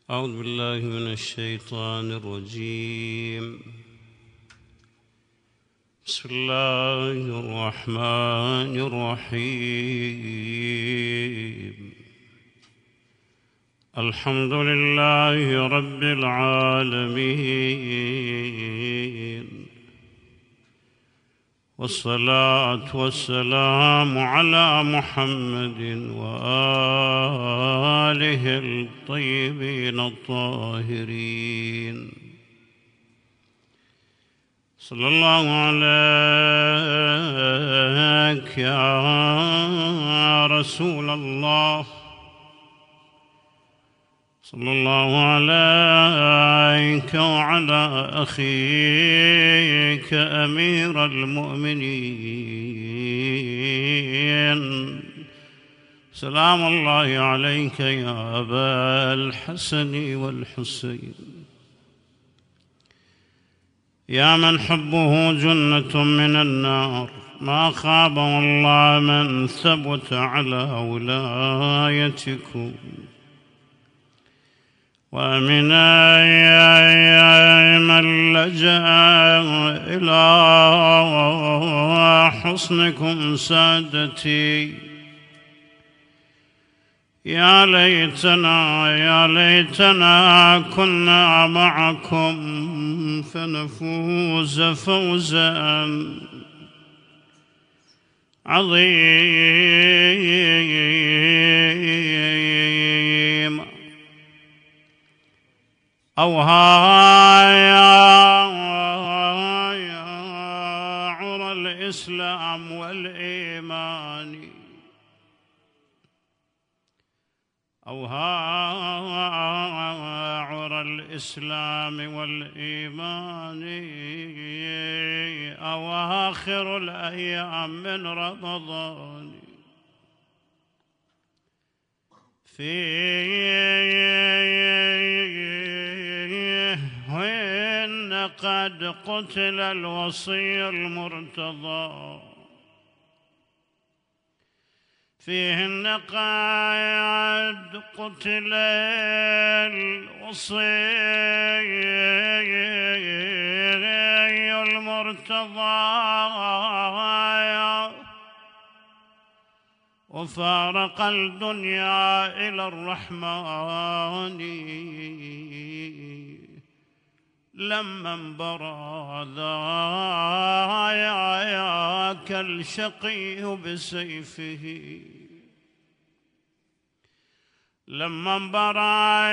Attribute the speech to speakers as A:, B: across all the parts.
A: أعوذ بالله من الشيطان الرجيم. بسم الله الرحمن الرحيم. الحمد لله رب العالمين، والصلاة والسلام على محمد وآله الطيبين الطاهرين. صلى الله عليك يا رسول الله، صلى الله عليك وعلى أخيك أمير المؤمنين، سلام الله عليك يا أبا الحسن والحسين، يا من حبه جنة من النار، ما خاب والله من ثبت على ولايتكم، ومن من لجأ إلى حصنكم سادتي. يا ليتنا كنا معكم فنفوز فوزا عظيما. يا عرى الإسلام والإيمان، عرى الإسلام والإيمان، أواخر الأيام من رمضان، فيهن قد قتل الوصي المرتضى، فيهن قد قتل الوصي المرتضى، وفارق الدنيا إلى الرحمن لما انبرى ذاك الشقي بسيفه، لما انبرى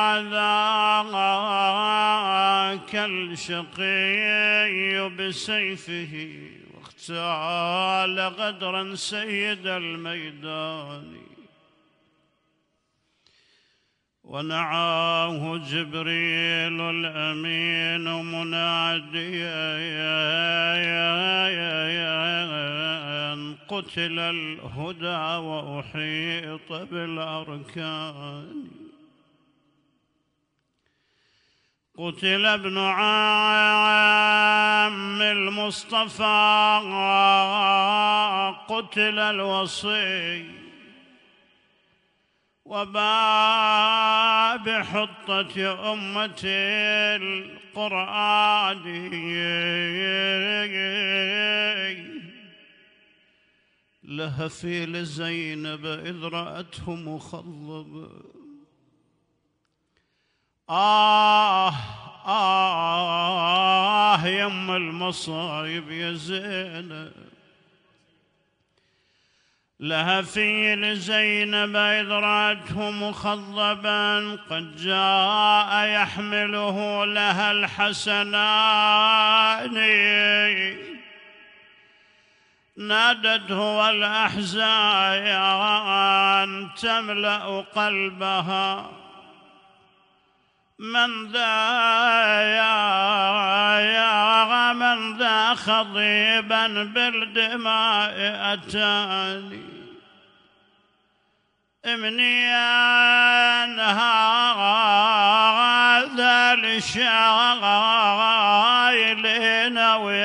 A: ذاك الشقي بسيفه، واغتال غدرا سيد الميدان، ونعاه جبريل الأمين مناديا قتل الهدى وأحيط بالأركان، قتل ابن عم المصطفى، قتل الوصي، وباب حطة أمة القرآن، لهفي لزينب إذ رأته مخضبا. يم المصايب يا زينب، لهفي لزينب إذ رأته مخضبا، قد جاء يحمله لها الحسنان، نادته والأحزان تملأ قلبها، من ذا خضيبا بالدماء أتاني، امني أن هذا لشايلين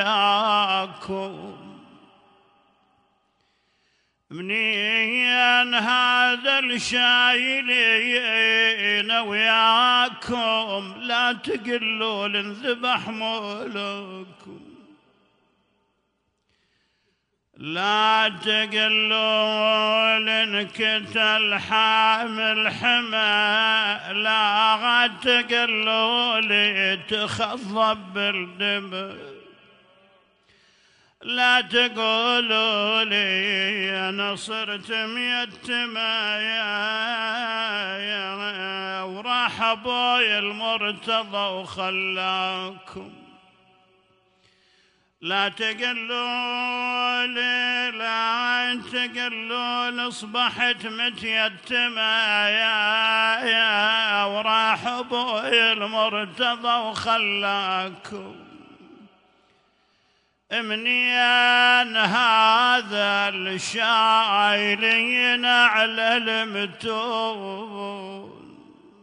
A: وياكم، امني أن هذا الشايلين وياكم لا تقلوا لنذبح مولكم، لا تقلوا لنكتل حامل حمى، لا تقلوا لي تخضب بالدم، لا تقولوا لي أنا صرت ميتمة يا وراح أبوي المرتضى وخلاكم، لا تقولوا لي لا تقولوا أصبحت متيتمة يا وراح أبوي المرتضى وخلاكم. منين هذا الشايلين على المتون،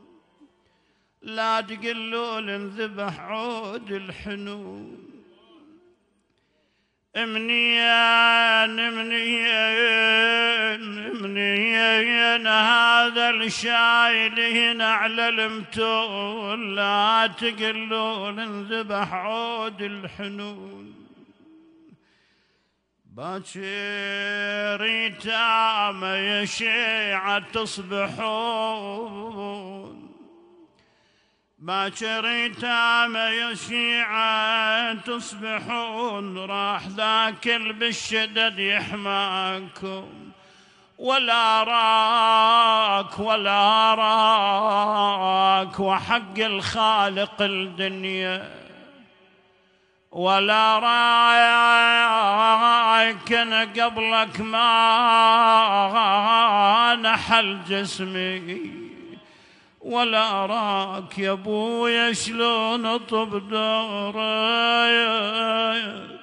A: لا تقلوا لنذبح عود الحنون، منين هذا الشايلين على المتون، لا تقلوا لنذبح عود الحنون. باكر يتامى يا شيعة تصبحون، باكر يتامى يا شيعة تصبحون، راح ذاك بالشدد يحماكم، ولا راك ولا راك وحق الخالق الدنيا، ولا رايك أنا قبلك ما نحل جسمي، ولا راك يا ابويا شلون اطب دارك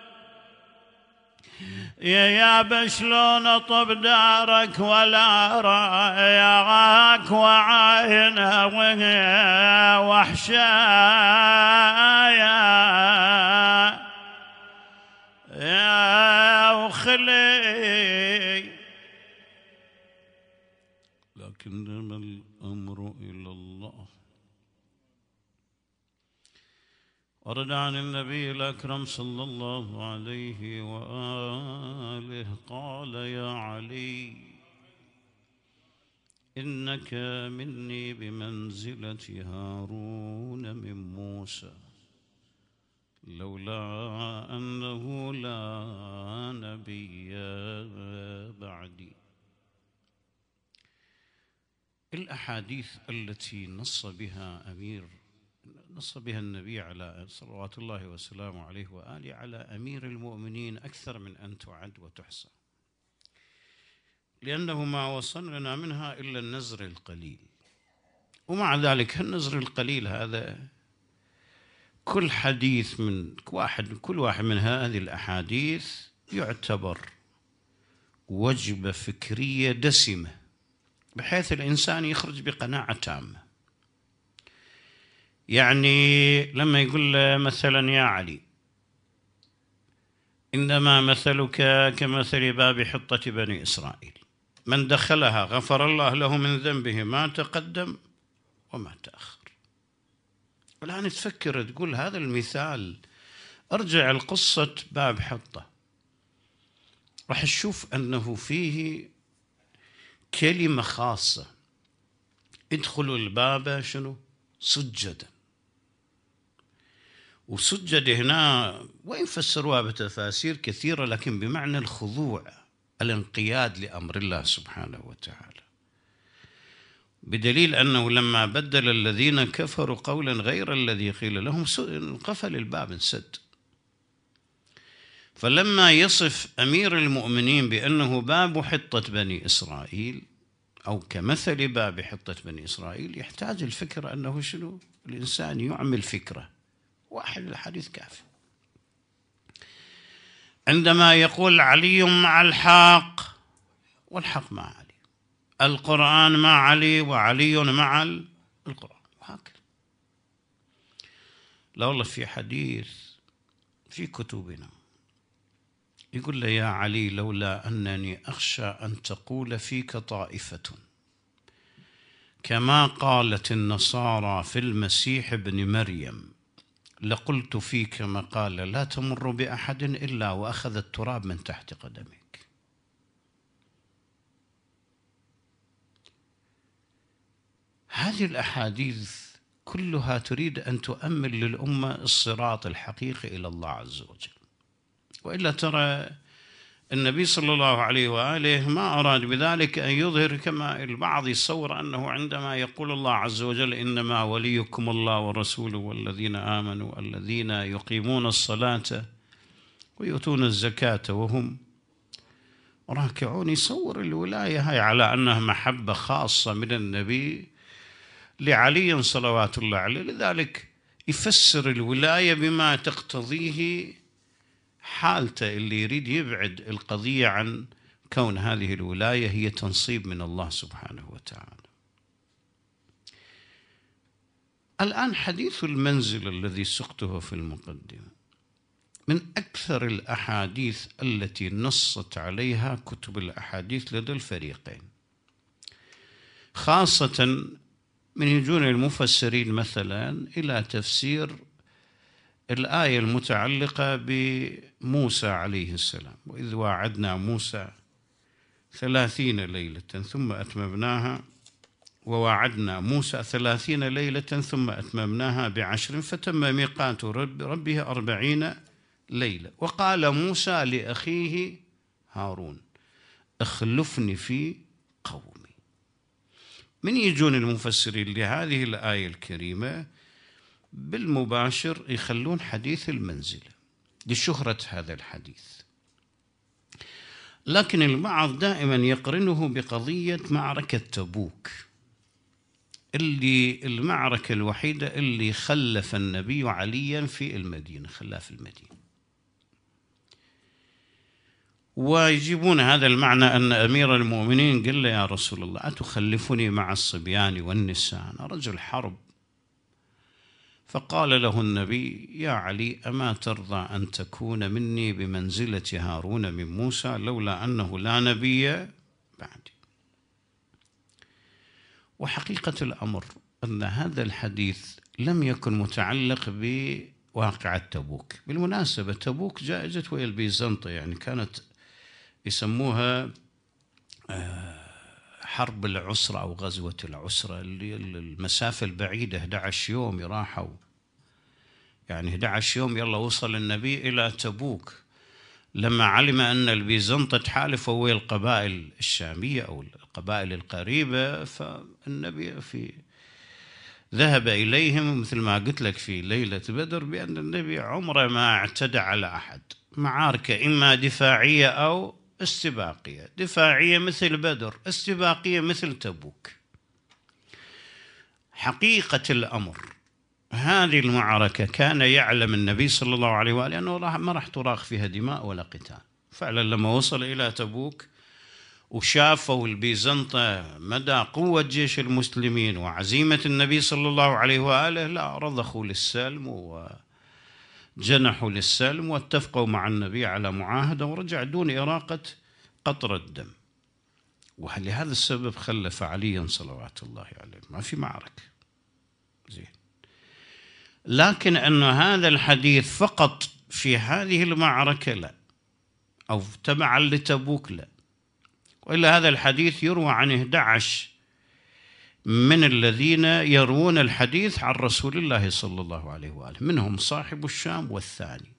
A: يا يابا شلون اطب دارك، ولا رايك وعينه وحشايا يا وخلي، لكنما الأمر إلى الله. ورد عن النبي الأكرم صلى الله عليه وآله قال: يا علي إنك مني بمنزلة هارون من موسى، لولا أنه لا نبي بعدي. الأحاديث التي نص بها النبي على صلوات الله وسلامه عليه وآله على أمير المؤمنين أكثر من أن تعد وتحصى، لأنه ما وصل لنا منها إلا النزر القليل. ومع ذلك النزر القليل هذا كل حديث من كل واحد من هذه الأحاديث يعتبر وجبة فكرية دسمة، بحيث الإنسان يخرج بقناعة تامة. يعني لما يقول له مثلا: يا علي إنما مثلك كمثل باب حطة بني إسرائيل، من دخلها غفر الله له من ذنبه ما تقدم وما تأخر. والآن تفكر تقول هذا المثال، ارجع لقصة باب حطة، راح تشوف أنه فيه كلمة خاصة: ادخلوا الباب شنو؟ سجدا. وسجد هنا وإن فسروها بتفاسير كثيرة، لكن بمعنى الخضوع، الانقياد لأمر الله سبحانه وتعالى، بدليل أنه لما بدل الذين كفروا قولا غير الذي قيل لهم انقفل الباب، انسد. فلما يصف أمير المؤمنين بأنه باب حطة بني إسرائيل أو كمثل باب حطة بني إسرائيل، يحتاج الفكر أنه شنو؟ الإنسان يعمل فكرة، واحد الحديث كافي. عندما يقول علي مع الحق والحق مع علي، القرآن مع علي وعلي مع القرآن، وهكذا. لا والله في حديث في كتبنا يقول له: يا علي، لولا أنني أخشى أن تقول فيك طائفة كما قالت النصارى في المسيح ابن مريم لقلت فيك مقال لا تمر بأحد إلا وأخذ التراب من تحت قدمك. هذه الأحاديث كلها تريد أن تؤمن للأمة الصراط الحقيقي إلى الله عز وجل. وإلا ترى النبي صلى الله عليه وآله ما أراد بذلك أن يظهر كما البعض يتصور أنه عندما يقول الله عز وجل: إنما وليكم الله ورسوله والذين آمنوا الذين يقيمون الصلاة ويؤتون الزكاة وهم راكعون، يصور الولاية هاي على أنها محبة خاصة من النبي لعلي صلوات الله عليه. لذلك يفسر الولاية بما تقتضيه حالته، اللي يريد يبعد القضية عن كون هذه الولاية هي تنصيب من الله سبحانه وتعالى. الآن حديث المنزل الذي سقته في المقدمة من أكثر الأحاديث التي نصت عليها كتب الأحاديث لدى الفريقين، خاصة من يجون المفسرين مثلا إلى تفسير الآية المتعلقة بموسى عليه السلام: وإذ واعدنا موسى 30 ليلة ثم أتممناها، وواعدنا موسى 30 ليلة ثم أتممناها ب10 فتم ميقات ربه 40 ليلة. وقال موسى لأخيه هارون: اخلفني في قومي. من يجون المفسرين لهذه الآية الكريمة بالمباشر يخلون حديث المنزلة لشهرة هذا الحديث، لكن البعض دائما يقرنه بقضية معركة تبوك، اللي المعركة الوحيدة اللي خلف النبي عليا في المدينة، خلاه في المدينة. ويجيبون هذا المعنى أن أمير المؤمنين قال له: يا رسول الله، أتخلفني مع الصبيان والنساء؟ أنا رجل حرب. فقال له النبي: يا علي، أما ترضى أن تكون مني بمنزلة هارون من موسى لولا أنه لا نبي بعدي؟ وحقيقة الأمر أن هذا الحديث لم يكن متعلق بواقعة تبوك. بالمناسبة تبوك جاءت ويا البيزنطة، يعني كانت يسموها حرب العسرة أو غزوة العسرة، اللي المسافة البعيدة 11 يوم راحوا، يعني 11 يوم يلا وصل النبي إلى تبوك. لما علم أن البيزنطة تحالفوا ويا القبائل الشامية أو القبائل القريبة، فالنبي ذهب إليهم مثل ما قلت لك في ليلة بدر بأن النبي عمره ما اعتدى على أحد. معاركة إما دفاعية أو استباقية، دفاعية مثل بدر، استباقية مثل تبوك. حقيقة الأمر هذه المعركة كان يعلم النبي صلى الله عليه وآله أنه ما راح تراق فيها دماء ولا قتال. فعلا لما وصل إلى تبوك وشافوا البيزنطة مدى قوة جيش المسلمين وعزيمة النبي صلى الله عليه وآله، لا رضخوا للسلم وجنحوا للسلم واتفقوا مع النبي على معاهدة ورجع دون إراقة قطرة الدم. ولهذا السبب خلف عليا صلوات الله عليه، ما في معركة زين. لكن أن هذا الحديث فقط في هذه المعركة لا، أو تبعا لتبوك لا، وإلا هذا الحديث يروى عن 11 من الذين يروون الحديث عن رسول الله صلى الله عليه وآله، منهم صاحب الشام والثاني.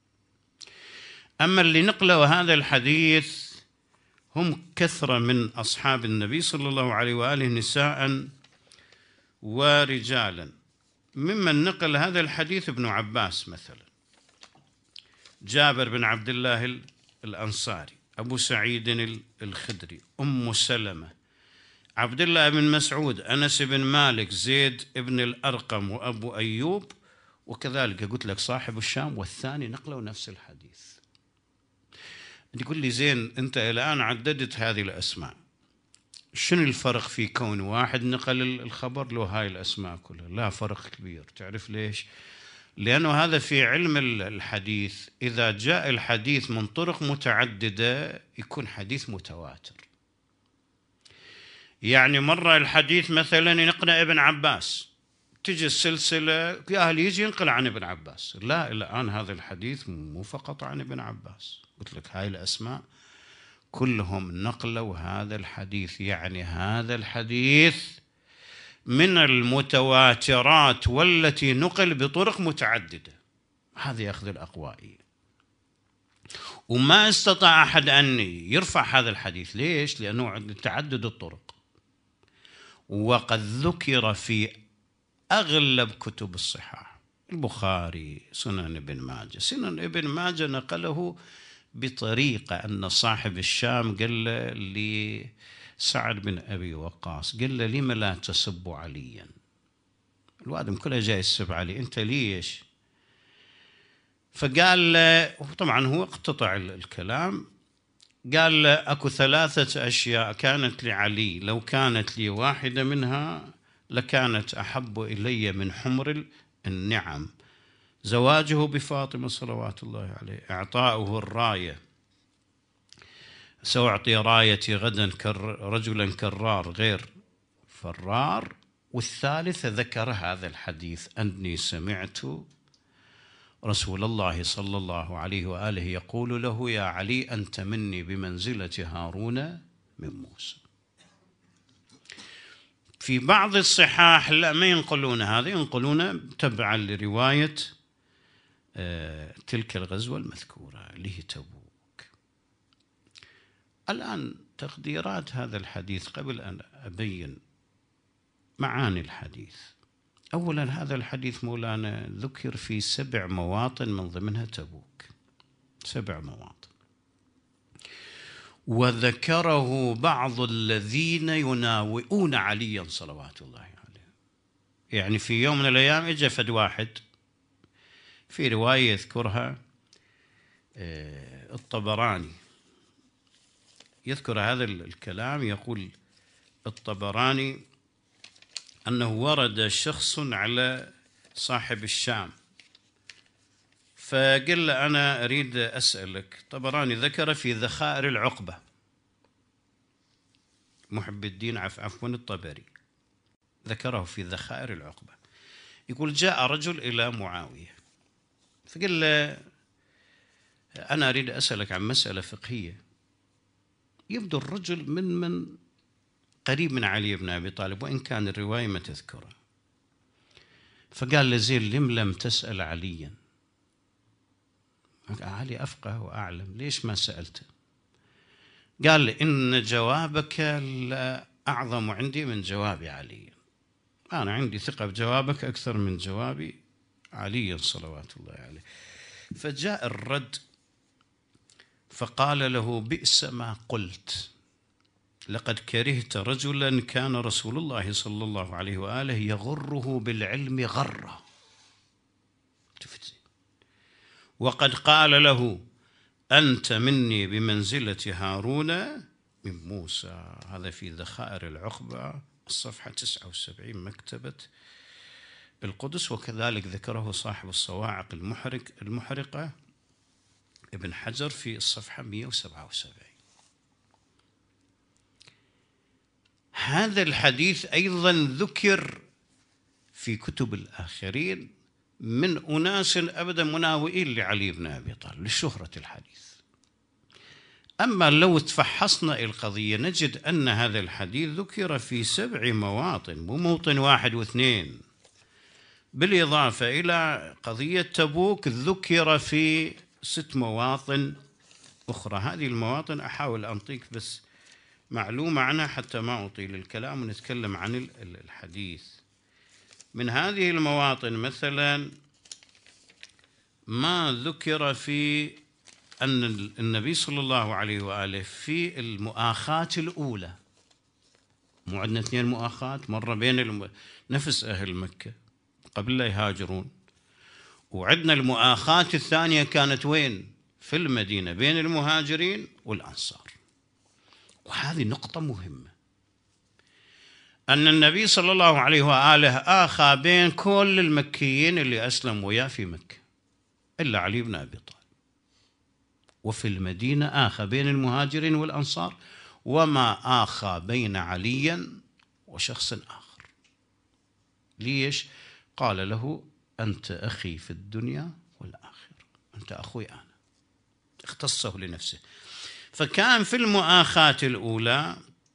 A: أما اللي نقلوا هذا الحديث هم كثرة من أصحاب النبي صلى الله عليه وآله نساء ورجالا. ممن نقل هذا الحديث ابن عباس مثلا، جابر بن عبد الله الأنصاري، أبو سعيد الخدري، أم سلمة، عبد الله بن مسعود، أنس بن مالك، زيد بن الأرقم، وأبو أيوب. وكذلك قلت لك صاحب الشام والثاني نقلوا نفس الحديث. تقول لي زين أنت الآن عددت هذه الأسماء، شنو الفرق في كون واحد نقل الخبر له هاي الأسماء كلها؟ لا فرق كبير. تعرف ليش؟ لأنه هذا في علم الحديث، إذا جاء الحديث من طرق متعددة يكون حديث متواتر. يعني مرة الحديث مثلا ينقل ابن عباس، تجي السلسلة أهل يجي ينقل عن ابن عباس، لا الآن هذا الحديث مو فقط عن ابن عباس، قلت لك هاي الأسماء كلهم نقلوا هذا الحديث، يعني هذا الحديث من المتواترات والتي نقل بطرق متعددة. هذا أخذ الأقوائي، وما استطاع أحد أن يرفع هذا الحديث. ليش؟ لأنه عند تعدد الطرق، وقد ذكر في أغلب كتب الصحاح، البخاري، سنن ابن ماجه. سنن ابن ماجه نقله بطريقة أن صاحب الشام قال لسعد بن أبي وقاص، قال له لم لا تسب عليا؟ الوادم كله جاي يسب علي، أنت ليش؟ فقال له، طبعا هو اقتطع الكلام، قال له أكو 3 أشياء كانت لعلي، لو كانت لي واحدة منها لكانت أحب إلي من حمر النعم: زواجه بفاطمة صلوات الله عليه، إعطاؤه الراية، سأعطي رايتي غدا رجلا كرار غير فرار. والثالثة ذكر هذا الحديث: أني سمعت رسول الله صلى الله عليه وآله يقول له: يا علي أنت مني بمنزلة هارون من موسى. في بعض الصحاح لا، ما ينقلون هذا، ينقلون تبعا لرواية تلك الغزوة المذكورة اللي هي تبوك. الآن تقديرات هذا الحديث قبل أن أبين معاني الحديث. أولا، هذا الحديث مولانا ذكر في 7 مواطن من ضمنها تبوك، 7 مواطن، وذكره بعض الذين يناوئون عليا صلوات الله عليه. يعني في يوم من الأيام إجا فد واحد، في رواية يذكرها الطبراني، يذكر هذا الكلام، يقول الطبراني أنه ورد شخص على صاحب الشام فقال له: أنا أريد أسألك. طبراني ذكر في ذخائر العقبة، محب الدين عفوا الطبري ذكره في ذخائر العقبة، يقول: جاء رجل إلى معاوية فقال له: أنا أريد أسألك عن مسألة فقهية. يبدو الرجل من قريب من علي بن أبي طالب، وإن كان الرواية ما تذكره. فقال له: زين لم تسأل عليا؟ علي أفقه وأعلم، ليش ما سألته؟ قال لي: إن جوابك لا أعظم عندي من جواب علي، أنا عندي ثقة بجوابك أكثر من جوابي علي صلوات الله عليه. فجاء الرد فقال له: بئس ما قلت، لقد كرهت رجلا كان رسول الله صلى الله عليه وآله يغره بالعلم غرة، وقد قال له: أنت مني بمنزلة هارون من موسى. هذا في ذخائر العقبة الصفحة 79 مكتبة القدس، وكذلك ذكره صاحب الصواعق المحرقة ابن حجر في الصفحة 177. هذا الحديث أيضا ذكر في كتب الآخرين من أناس أبدا مناوئين لعلي بن أبي طالب لشهرة الحديث. أما لو تفحصنا القضية نجد أن هذا الحديث ذكر في 7 مواطن، مو موطن 1 و2، بالإضافة إلى قضية تبوك ذكر في 6 مواطن أخرى. هذه المواطن أحاول أنطيك بس معلومة عنها حتى ما أطيل الكلام ونتكلم عن الحديث. من هذه المواطن مثلا ما ذكر في أن النبي صلى الله عليه وآله في المؤاخاة الأولى، مو عندنا 2 مؤاخاة، مرة بين نفس أهل مكة قبل لا يهاجرون، وعندنا المؤاخاة الثانية كانت وين؟ في المدينة بين المهاجرين والأنصار. وهذه نقطة مهمة، أن النبي صلى الله عليه وآله آخى بين كل المكيين اللي أسلموا وياه في مكة إلا علي بن أبي طالب، وفي المدينة آخى بين المهاجرين والأنصار، وما آخى بين علي وشخص آخر. ليش؟ قال له أنت أخي في الدنيا والآخرة، أنت أخوي أنا، اختصه لنفسه. فكان في المؤاخاة الأولى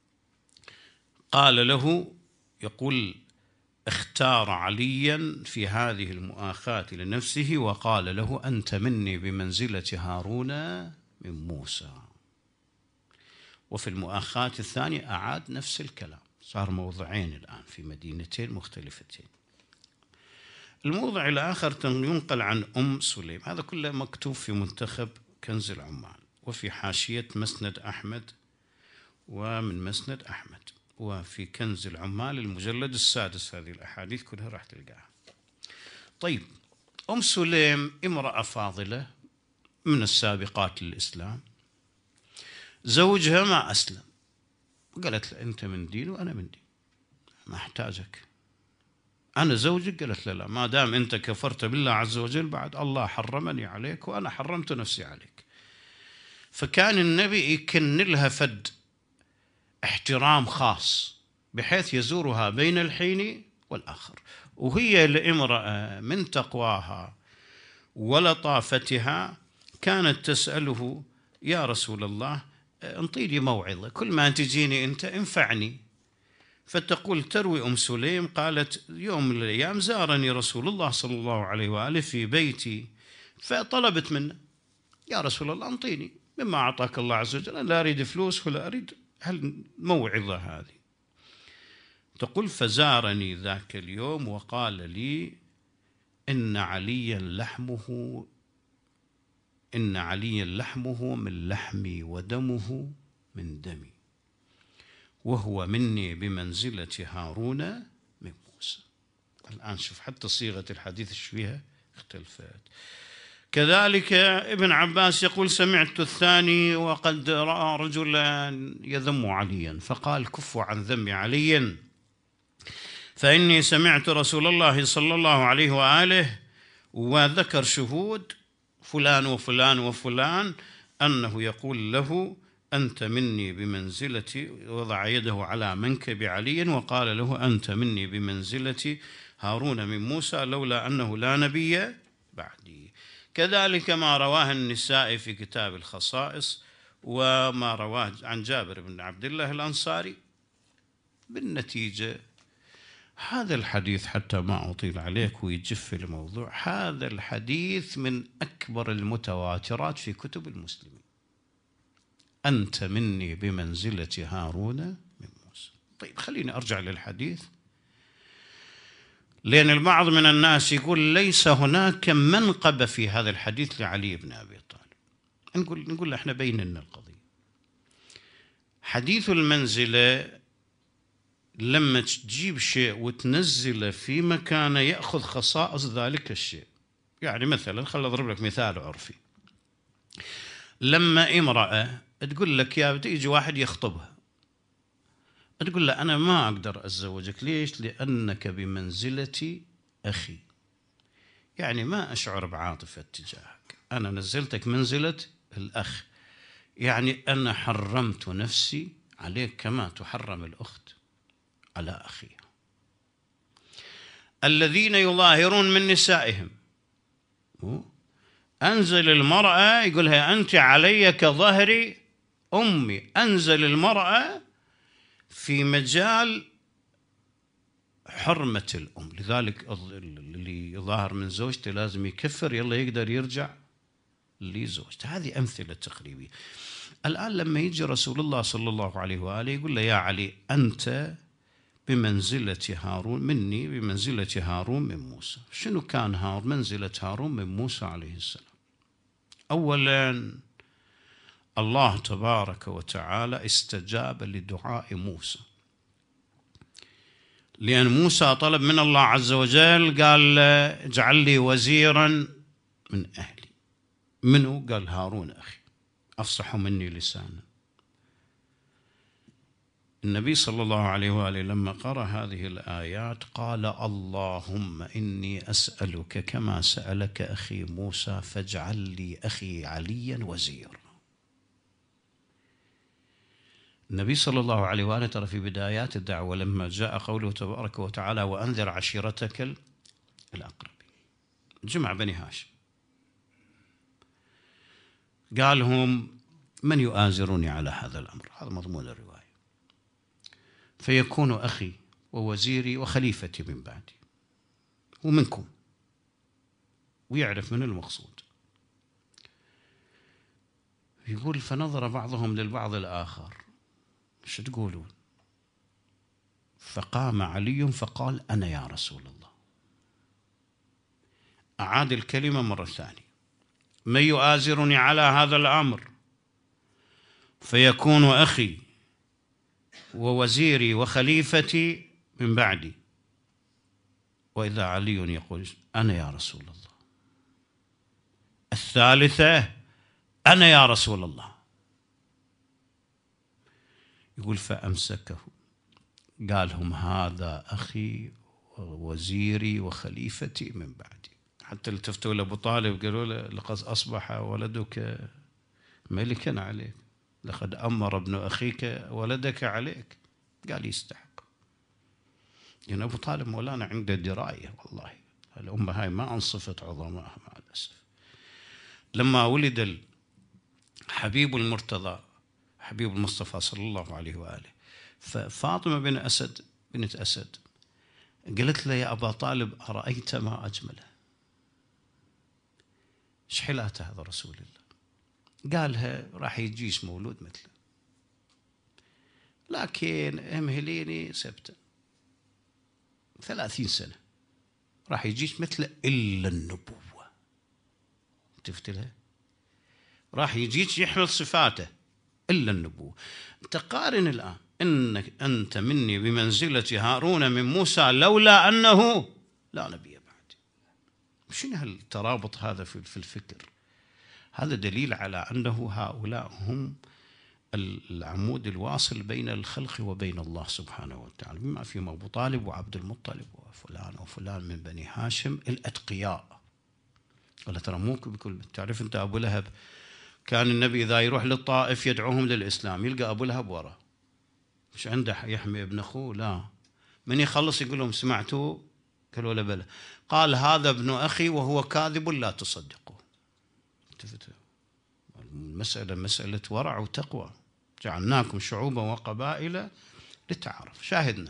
A: قال له، يقول اختار عليا في هذه المؤاخاة لنفسه وقال له أنت مني بمنزلة هارون من موسى. وفي المؤاخاة الثانية أعاد نفس الكلام، صار موضعين الآن في مدينتين مختلفتين. الموضع الآخر ينقل عن أم سليم، هذا كله مكتوب في منتخب كنز العمال وفي حاشية مسند أحمد ومن مسند أحمد وفي كنز العمال المجلد السادس، هذه الأحاديث كلها راح تلقاها. طيب، أم سليم امرأة فاضلة من السابقات للإسلام، زوجها ما أسلم، قالت له أنت من دين وأنا من دين، ما أحتاجك، أنا زوجك. قالت له لا، ما دام أنت كفرت بالله عز وجل بعد الله حرمني عليك وأنا حرمت نفسي عليك. فكان النبي يكن لها فد احترام خاص بحيث يزورها بين الحين والآخر، وهي لامرأة من تقواها ولطافتها كانت تسأله يا رسول الله انطيني موعظة، كل ما تجيني أنت انفعني. فتقول تروي أم سليم قالت يوم من الأيام زارني رسول الله صلى الله عليه وآله في بيتي، فطلبت منه يا رسول الله انطيني مما أعطاك الله عز وجل، أنا لا أريد فلوس ولا أريد الموعظة هذه. تقول فزارني ذاك اليوم وقال لي إن عليا لحمه من لحمي ودمه من دمي، وهو مني بمنزلة هارون من موسى. الآن شوف حتى صيغة الحديث شويها اختلفت. كذلك ابن عباس يقول سمعت الثاني وقد رأى رجلا يذم عليا فقال كفوا عن ذم علي، فإني سمعت رسول الله صلى الله عليه وآله وذكر شهود فلان وفلان وفلان أنه يقول له أنت مني بمنزلة، وضع يده على منكب علي وقال له أنت مني بمنزلة هارون من موسى لولا أنه لا نبي بعدي. كذلك ما رواه النسائي في كتاب الخصائص وما رواه عن جابر بن عبد الله الأنصاري. بالنتيجة هذا الحديث، حتى ما أطيل عليك ويجف الموضوع، هذا الحديث من أكبر المتواترات في كتب المسلمين، أنت مني بمنزلة هارون من موسى. طيب خليني أرجع للحديث، لأن البعض من الناس يقول ليس هناك منقبة في هذا الحديث لعلي بن أبي طالب. نقول احنا بيننا القضية. حديث المنزلة لما تجيب شيء وتنزله في مكانه يأخذ خصائص ذلك الشيء. يعني مثلا خل أضرب لك مثال عرفي، لما امرأة تقول لك يا بتيجي واحد يخطبها، تقول له أنا ما أقدر أتزوجك، ليش؟ لأنك بمنزلة أخي، يعني ما أشعر بعاطفة تجاهك، أنا نزلتك منزلة الأخ، يعني أنا حرمت نفسي عليك كما تحرم الأخت على أخيها. الذين يظاهرون من نسائهم، أنزل المرأة يقولها أنت علي كظهر أمي، أنزل المرأة في مجال حرمة الأم، لذلك اللي يظاهر من زوجته لازم يكفر يلا يقدر يرجع لزوجته. هذه أمثلة تقريبية. الآن لما يجي رسول الله صلى الله عليه وآله يقول له يا علي أنت بمنزلة هارون مني بمنزلة هارون من موسى. شنو كان منزلة هارون من موسى عليه السلام؟ أولا الله تبارك وتعالى استجاب لدعاء موسى، لأن موسى طلب من الله عز وجل قال اجعل لي وزيرا من أهلي. منه؟ قال هارون أخي أفصح مني لسانا. النبي صلى الله عليه وآله لما قرأ هذه الآيات قال: اللهم إني أسألك كما سألك أخي موسى فاجعل لي أخي عليا وزيرا. النبي صلى الله عليه وآله ترى في بدايات الدعوة لما جاء قوله تبارك وتعالى: وأنذر عشيرتك الأقربين، جمع بني هاشم، قال لهم: من يؤازرني على هذا الأمر؟ هذا مضمون الرواية. فيكون أخي ووزيري وخليفتي من بعدي ومنكم، ويعرف من المقصود. يقول: فنظر بعضهم للبعض الآخر: شو تقولون؟ فقام علي فقال: أنا يا رسول الله. أعاد الكلمة مرة ثانية: من يؤازرني على هذا الأمر؟ فيكون أخي ووزيري وخليفتي من بعدي. وإذا علي يقول: أنا يا رسول الله. الثالثة: أنا يا رسول الله. يقول: فأمسكه، قالهم: هذا أخي ووزيري وخليفتي من بعدي. حتى التفتوا لأبو طالب قالوا له: لقد أصبح ولدك ملكا عليك، لقد أمر ابن أخيك ولدك عليك. قال: يستحق. يعني أبو طالب مولانا عنده دراية، والله الأمة هاي ما أنصفت عظمائها مع الأسف. لما ولد الحبيب المرتضى حبيب المصطفى صلى الله عليه وآله، ففاطمة بنت أسد قالت له: يا أبا طالب أرأيت ما أجمله، إيش حلاته هذا رسول الله؟ قالها: راح يجيش مولود مثله، لكن امهليني سبتا 30 سنة راح يجيش مثله إلا النبوة. شفت لها؟ راح يجيك يحمل صفاته إلا النبوة. تقارن الآن إنك أنت مني بمنزلة هارون من موسى لولا أنه لا نبي بعد. شنو هالترابط هذا في الفكر؟ هذا دليل على أنه هؤلاء هم العمود الواصل بين الخلق وبين الله سبحانه وتعالى، بما فيهم أبو طالب وعبد المطلب وفلان وفلان من بني هاشم الأتقياء. ولا ترى مو بكل، تعرف أنت أبو لهب كان النبي إذا يروح للطائف يدعوهم للإسلام، يلقى أبو لهب ورا، مش عنده يحمي ابن أخوه، لا، من يخلص يقول لهم: سمعتوا؟ قالوا: لا بلى. قال: هذا ابن أخي وهو كاذب لا تصدقوه. المسألة مسألة ورع وتقوى. جعلناكم شعوبا وقبائل لتعارف. شاهدنا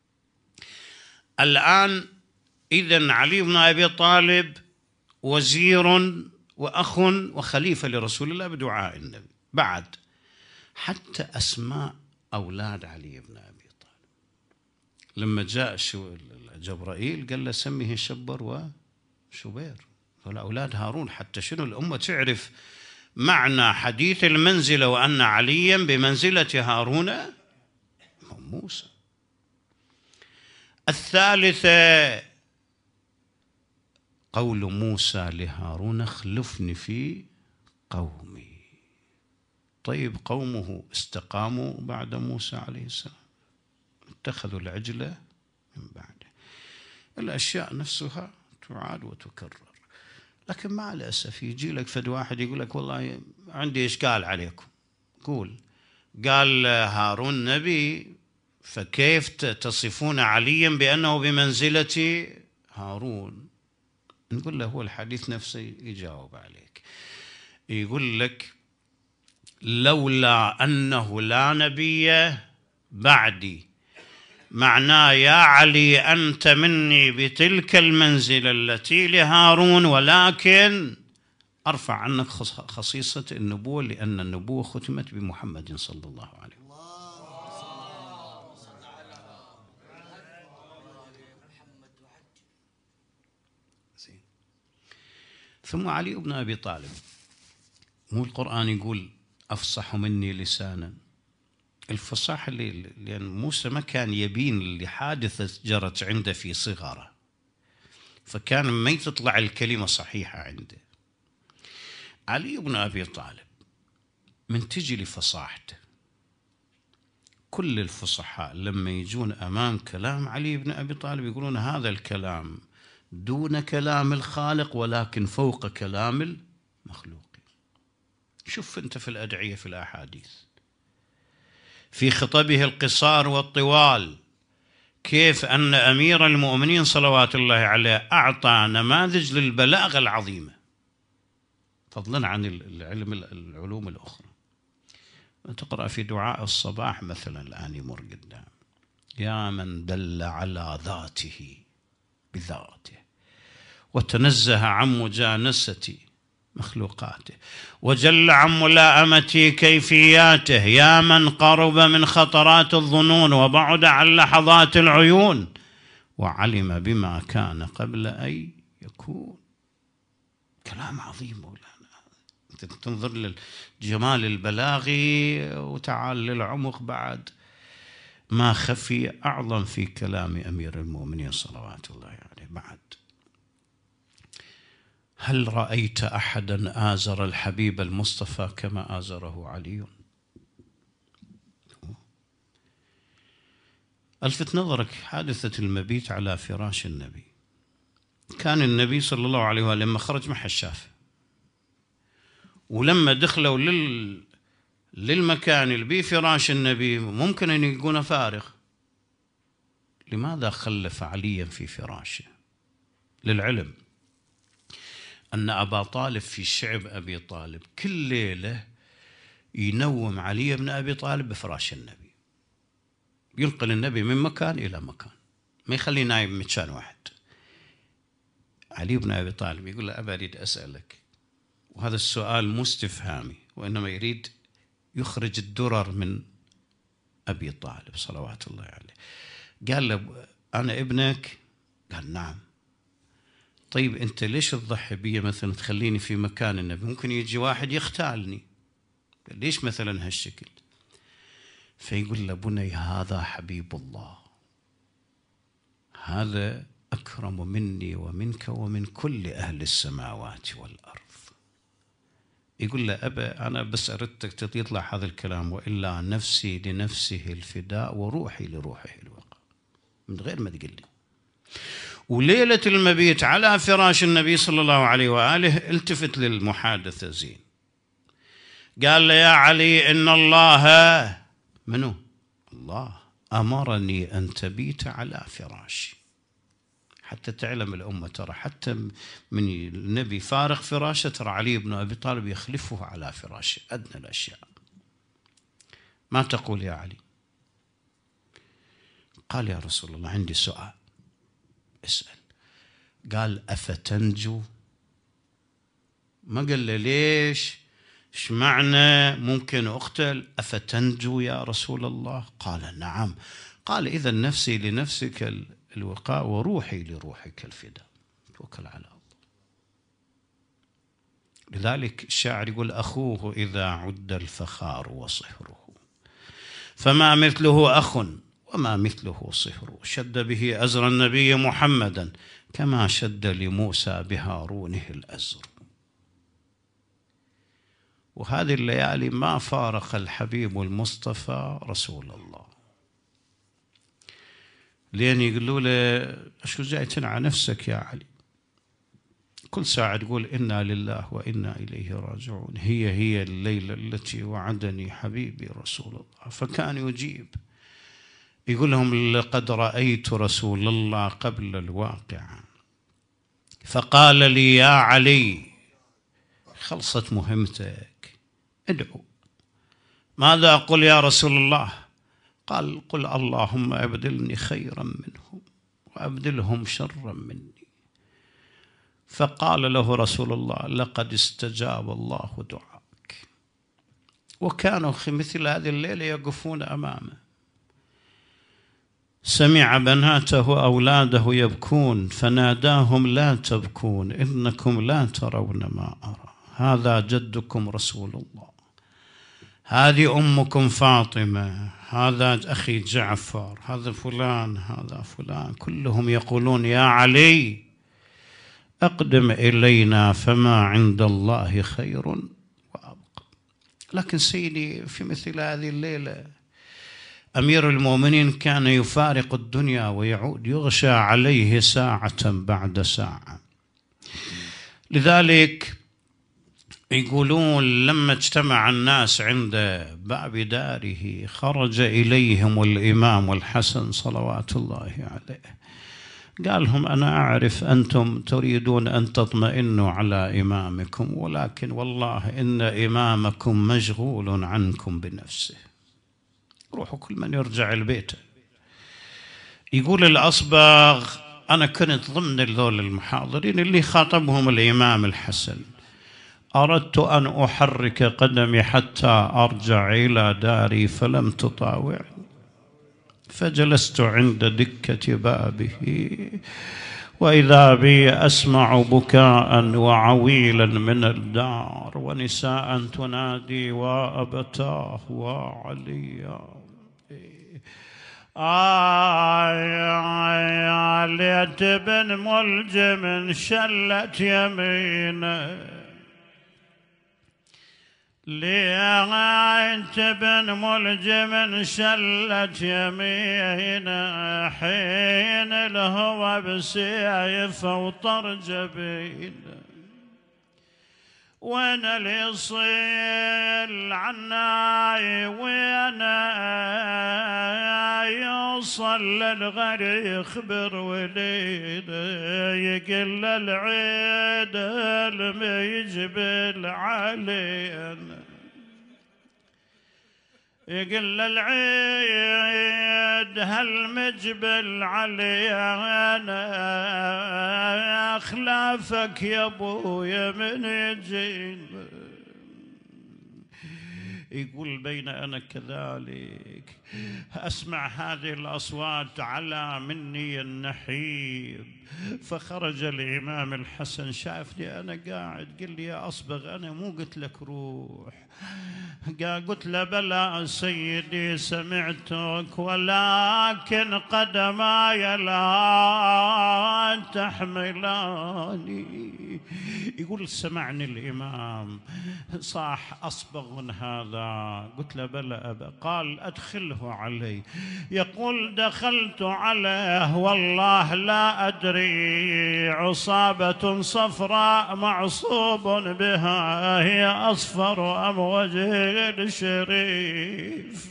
A: الآن إذن علي بن أبي طالب وزير وأخ وخليفة لرسول الله بدعاء النبي. بعد حتى أسماء أولاد علي بن أبي طالب لما جاء جبرائيل قال له: سميه شبر وشبير، هؤلاء أولاد هارون. حتى شنو الأمة تعرف معنى حديث المنزلة، وأن عليا بمنزلة هارون موسى. الثالثة قول موسى لهارون: اخلفني في قومي. طيب قومه استقاموا بعد موسى عليه السلام، اتخذوا العجلة من بعده. الأشياء نفسها تعاد وتكرر. لكن مع الأسف يجي لك فد واحد يقول لك: والله عندي إشكال عليكم. قول. قال هارون نبي، فكيف تصفون عليا بأنه بمنزلة هارون؟ نقول له: هو الحديث نفسه يجاوب عليك. يقول لك: لولا أنه لا نبي بعدي، معناه يا علي أنت مني بتلك المنزلة التي لهارون، ولكن أرفع عنك خصيصة النبوة، لأن النبوة ختمت بمحمد صلى الله عليه وسلم. ثم علي بن أبي طالب، مو القرآن يقول: أفصح مني لسانا؟ الفصاحة لأن موسى ما كان يبين لحادثة جرت عنده في صغره، فكان ما تطلع الكلمة صحيحة عنده. علي بن أبي طالب من تجي لفصاحته كل الفصحاء لما يجون أمام كلام علي بن أبي طالب يقولون هذا الكلام دون كلام الخالق ولكن فوق كلام المخلوق. شوف أنت في الأدعية في الأحاديث في خطبه القصار والطوال كيف أن أمير المؤمنين صلوات الله عليه أعطى نماذج للبلاغة العظيمة فضلا عن العلوم الأخرى. تقرأ في دعاء الصباح مثلا الآن يمر قدام: يا من دل على ذاته بذاته وتنزه عن مجانسة مخلوقاته وجل عن ملائمة كيفياته، يا من قرب من خطرات الظنون وبعد عن لحظات العيون وعلم بما كان قبل أن يكون. كلام عظيم مولانا، تنظر للجمال البلاغي وتعال للعمق بعد ما خفي أعظم في كلام أمير المؤمنين صلوات الله عليه. بعد هل رأيت أحدا آزر الحبيب المصطفى كما آزره علي؟ ألفت نظرك حادثة المبيت على فراش النبي. كان النبي صلى الله عليه وسلم لما خرج ما حد شافه، ولما دخلوا للمكان اللي بيه فراش النبي ممكن أن يكون فارغ. لماذا خلف عليا في فراشه؟ للعلم أن أبا طالب في شعب أبي طالب كل ليلة ينوم علي بن أبي طالب بفراش النبي، ينقل النبي من مكان إلى مكان، ما يخليه نايم مكان واحد. علي بن أبي طالب يقول له: أبا أريد أسألك، وهذا السؤال مو استفهامي وإنما يريد يخرج الدرر من أبي طالب صلوات الله عليه. قال له: أنا ابنك؟ قال: نعم. طيب أنت ليش تضحي بي مثلا تخليني في مكان النبي؟ ممكن يجي واحد يختالني، ليش مثلا هالشكل؟ فيقول له: بني هذا حبيب الله، هذا أكرم مني ومنك ومن كل أهل السماوات والأرض. يقول له: أبا أنا بس أردتك تطلع هذا الكلام، وإلا نفسي لنفسه الفداء وروحي لروحه الوقاء، من غير ما تقول لي. وليلة المبيت على فراش النبي صلى الله عليه وآله التفت للمحادثة زين، قال له: يا علي إن الله، منو؟ الله أمرني أن تبيت على فراشي. حتى تعلم الأمة ترى حتى من النبي فارغ فراشه ترى علي بن أبي طالب يخلفه على فراشه أدنى الأشياء. ما تقول يا علي؟ قال: يا رسول الله عندي سؤال. اسأل. قال: أفتنجو؟ ما قال له ليش، ايش معنى ممكن أقتل، أفتنجو يا رسول الله؟ قال: نعم. قال: إذا نفسي لنفسك الوقاء وروحي لروحك الفداء، توكل على الله. لذلك الشاعر يقول: أخوه إذا عد الفخار وصهره، فما مثله أخ وما مثله صهر، شد به أزر النبي محمدا كما شد لموسى بهارونه الأزر. وهذه الليالي ما فارق الحبيب المصطفى رسول الله، لين يقولوا له: شو جاي تنعى نفسك يا علي؟ كل ساعة تقول: إنا لله وإنا إليه راجعون، هي الليلة التي وعدني حبيبي رسول الله. فكان يجيب يقول لهم: لقد رأيت رسول الله قبل الواقعة فقال لي: يا علي خلصت مهمتك، ادعو. ماذا أقول يا رسول الله؟ قال: قل اللهم أبدلني خيرا منهم وأبدلهم شرا مني. فقال له رسول الله: لقد استجاب الله دعاءك. وكانوا مثل هذه الليلة يقفون أمامه، سمع بناته أولاده يبكون فناداهم: لا تبكون إنكم لا ترون ما أرى، هذا جدكم رسول الله، هذه أمكم فاطمة، هذا أخي جعفر، هذا فلان، هذا فلان. كلهم يقولون: يا علي أقدم إلينا فما عند الله خير وأبقى. لكن سيدي في مثل هذه الليلة أمير المؤمنين كان يفارق الدنيا ويعود يغشى عليه ساعة بعد ساعة. لذلك يقولون لما اجتمع الناس عند باب داره خرج إليهم الإمام الحسن صلوات الله عليه، قال لهم: أنا أعرف أنتم تريدون أن تطمئنوا على إمامكم، ولكن والله إن إمامكم مشغول عنكم بنفسه، روحوا كل من يرجع البيت. يقول الأصبغ: أنا كنت ضمن ذول المحاضرين اللي خاطبهم الإمام الحسن، أردت أن أحرك قدمي حتى أرجع إلى داري فلم تطاوعني، فجلست عند دكة بابه وإذا بي أسمع بكاء وعويلا من الدار ونساء تنادي: وأبتاه وعليا. يا ليت بن ملجم شلت يمينه، ليت بن ملجم شلت يمينه، حين الهوى بسيف وطر جبينه، وين اللي يصيل عناي وينا يوصل للغري يخبر وليده، يقل العيد الميجبل علينا، يقل العيد هالمجبل علينا، خلافك يا ابويا من يجين. يقول: بين أنا كذلك أسمع هذه الأصوات على مني النحيب، فخرج الإمام الحسن شافني أنا قاعد، قل لي: يا أصبغ أنا مو قلت لك روح؟ قلت له: بلى سيدي سمعتك، ولكن قدماي لا تحملاني. يقول: سمعني الإمام صاح أصبغ هذا؟ قلت له: بلى أبا. قال: أدخله علي. يقول: دخلت عليه والله لا أدري عصابة صفراء معصوب بها هي أصفر أم وجه الشريف.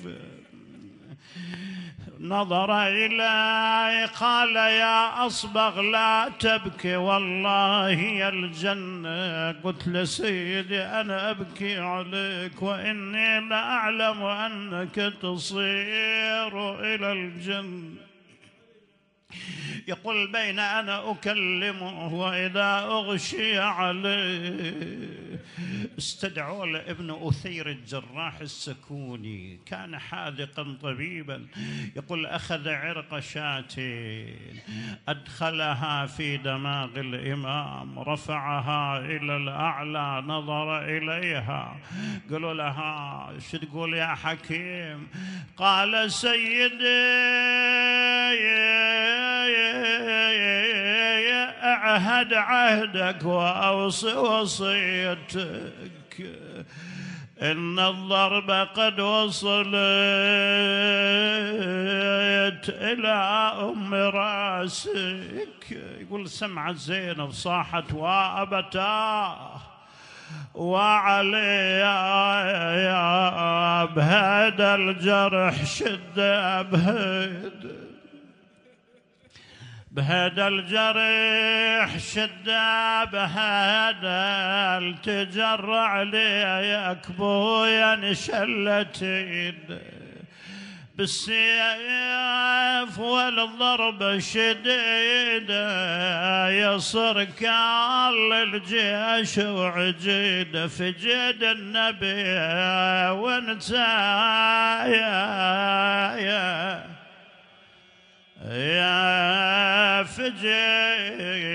A: نظر إلي قال: يا أصبغ لا تبكي والله هي الجنة. قلت له: سيدي أنا أبكي عليك وإني لأعلم أنك تصير إلى الجنة. يقول: بين أنا أكلمه وإذا أغشي عليه استدعوا لابن أثير الجراح السكوني، كان حاذقا طبيبا. يقول: أخذ عرق شاة أدخلها في دماغ الإمام، رفعها إلى الأعلى، نظر إليها، قالوا لها: شو تقول يا حكيم؟ قال: سيدي أعهد عهدك وأوصي وصيتك، إن الضرب قد وصلت إلى أم راسك. يقول: سمعت زينب صاحت: وأبتاه وعلي بهذا الجرح شد بهذا الجرح شد بهذا التجرع لي أكبويا انشلت بالسيف والضرب شديد، يصر كال الجيش وعجيد في جيد النبي وانت يا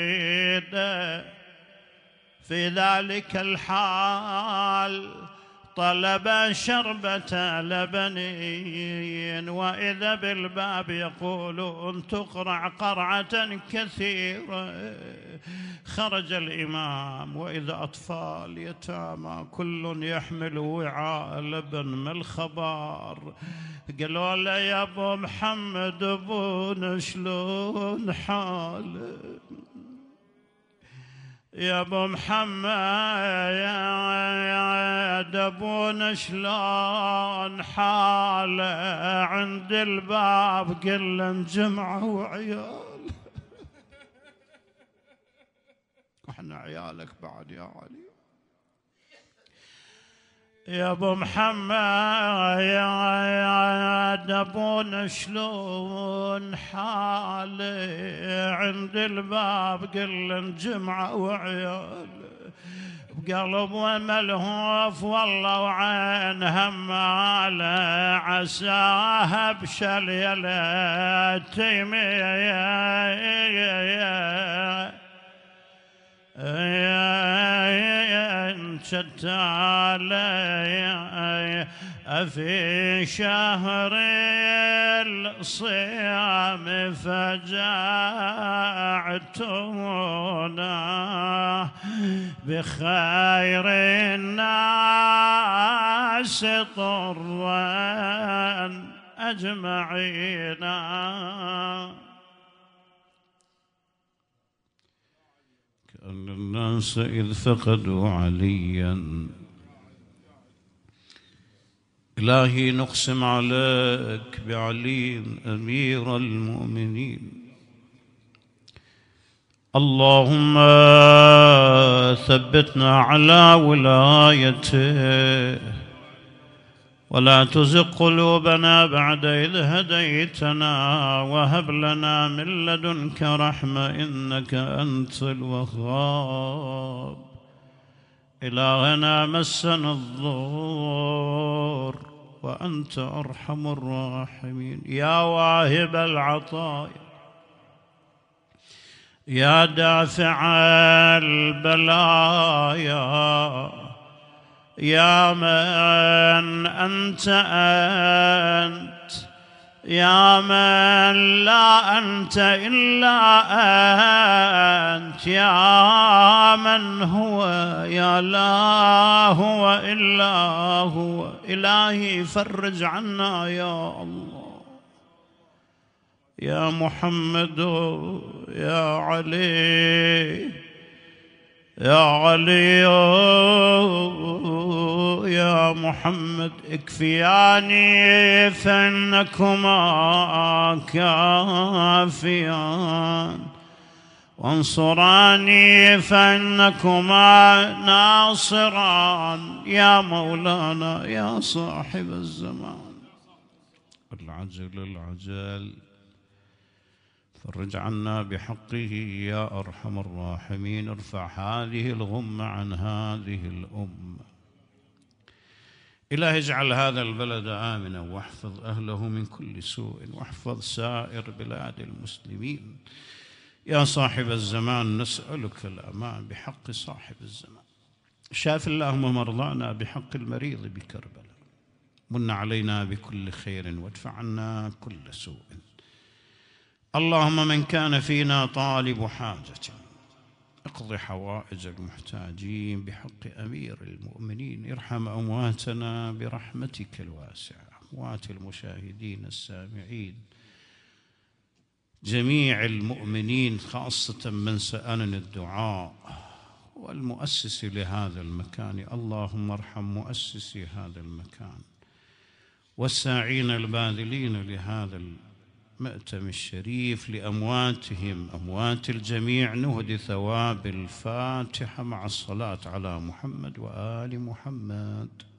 A: فجيد. في ذلك الحال طلب شربة لبن وإذا بالباب يقولون تقرع قرعة كثيرة. خرج الإمام وإذا أطفال يتامى كل يحمل وعاء لبن. ما الخبر؟ قالوا له يا أبو محمد أبونا شلون حاله؟ يا أبو محمد يا أبونا شلون حاله؟ عند الباب كل جمعة وعيال. وإحنا عيالك بعد يا علي. يا أبو محمد يا أبونا شلون حاله؟ عند الباب كل جمعة وعيال. بقلب وملهوف والله وعين هماله عساها بشليله شتاله في شهر الصيام فجعتنا بخير الناس طرا أجمعين. كأن الناس إذ فقدوا عليا إلهي نقسم عليك بعلي أمير المؤمنين. اللهم ثبتنا على ولايته ولا تزغ قلوبنا بعد إذ هديتنا وهب لنا من لدنك رحمة إنك أنت الوهاب. إلهنا مسنا الضر وأنت أرحم الراحمين. يا واهب العطايا يا دافع البلايا يا من أنت يا من لا أنت إلا أنت يا من هو يا لا هو إلا هو. إلهي فرج عنا يا الله. يا محمد يا علي يا علي يا محمد اكفياني فإنكما كافيان وانصراني فإنكما ناصران. يا مولانا يا صاحب الزمان العجل فرج عنا بحقه يا أرحم الراحمين. ارفع هذه الغمة عن هذه الأمة. إلهي اجعل هذا البلد آمنا واحفظ أهله من كل سوء واحفظ سائر بلاد المسلمين. يا صاحب الزمان نسألك الأمان بحق صاحب الزمان. شاف اللهم مرضانا بحق المريض بكربلاء. من علينا بكل خير وادفع عنا كل سوء. اللهم من كان فينا طالب حاجة اقض حوائج المحتاجين بحق أمير المؤمنين. ارحم أمواتنا برحمتك الواسعة، أموات المشاهدين السامعين، جميع المؤمنين، خاصة من سألني الدعاء والمؤسس لهذا المكان. اللهم ارحم مؤسسي هذا المكان والساعين الباذلين لهذا المأتم الشريف، لأمواتهم أموات الجميع. نهدي ثواب الفاتحة مع الصلاة على محمد وآل محمد.